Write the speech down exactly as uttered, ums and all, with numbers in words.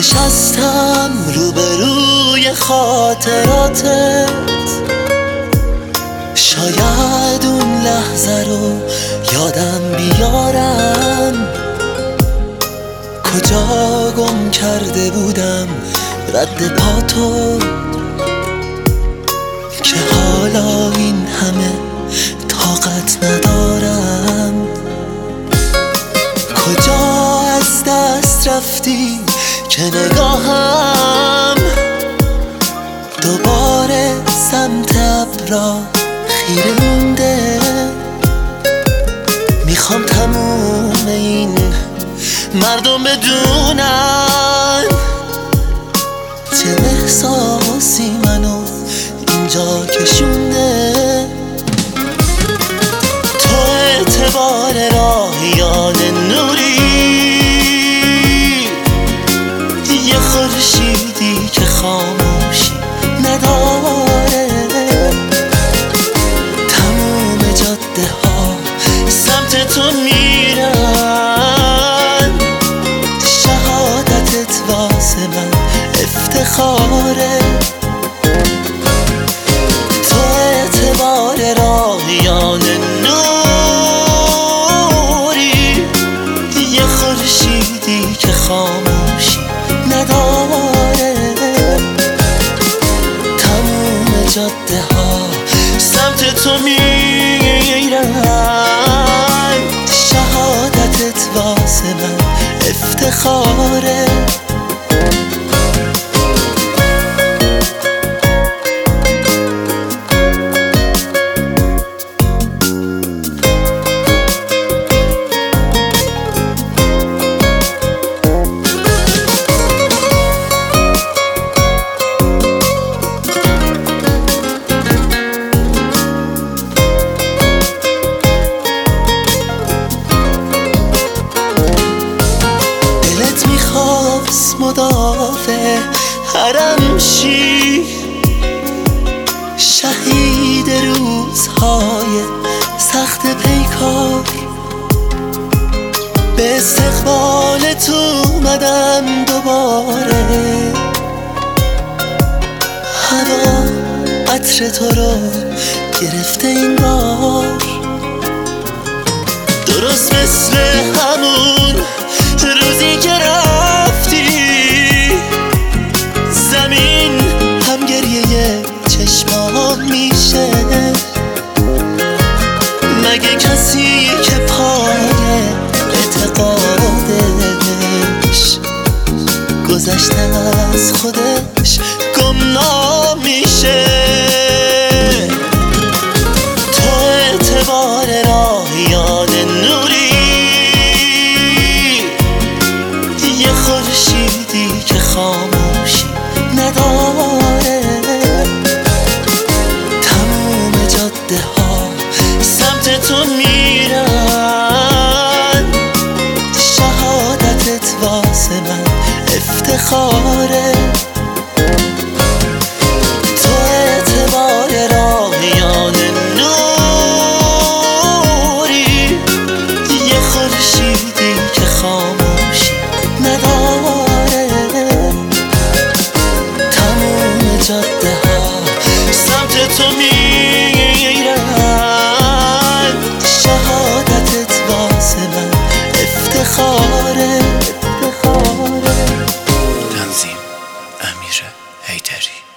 نشستم روبروی خاطراتت، شاید اون لحظه رو یادم بیارم، کجا گم کرده بودم رد پاتو که حالا این همه طاقت ندارم. کجا از دست رفتی که نگاهم دوباره سمت ابرا خیره مونده. میخوام تموم این مردم بدونن چه احساسی منو اینجا کشونده. تو اعتبار راهیان نوری، یه خورشیدی که خاموشی نداره. تموم جاده ها سمت تو میرن، شهادتت واسه من افتخاره. تو اعتبار راهیان نوری، یه خورشیدی که خاموشی نداره. تموم جاده ها سمت تو میرن، شهادتت واسه من افتخاره. مدافع حرم شی، شهید روزهای سخت پیکار. به استقبالت اومدم دوباره، هوا عطر تو رو گرفته این بار. درست مثل همون روزی که رفتی، زمین هم گریه چشمام میشه. مگه کسی که پای اعتقادش گذشته از خودش گمنام میشه. تو اعتبار راهیان نوری، یه خورشیدی که خاموشی نداره. تموم جاده ها سمت تو میرن، شهادتت واسه من افتخاره. تو اعتبار راهیان نوری، یه خورشیدی که خاموشی نداره. تموم جاده ها سمت تو میرن، شهادتت واسه من افتخاره. تنظیم امیر حیدری.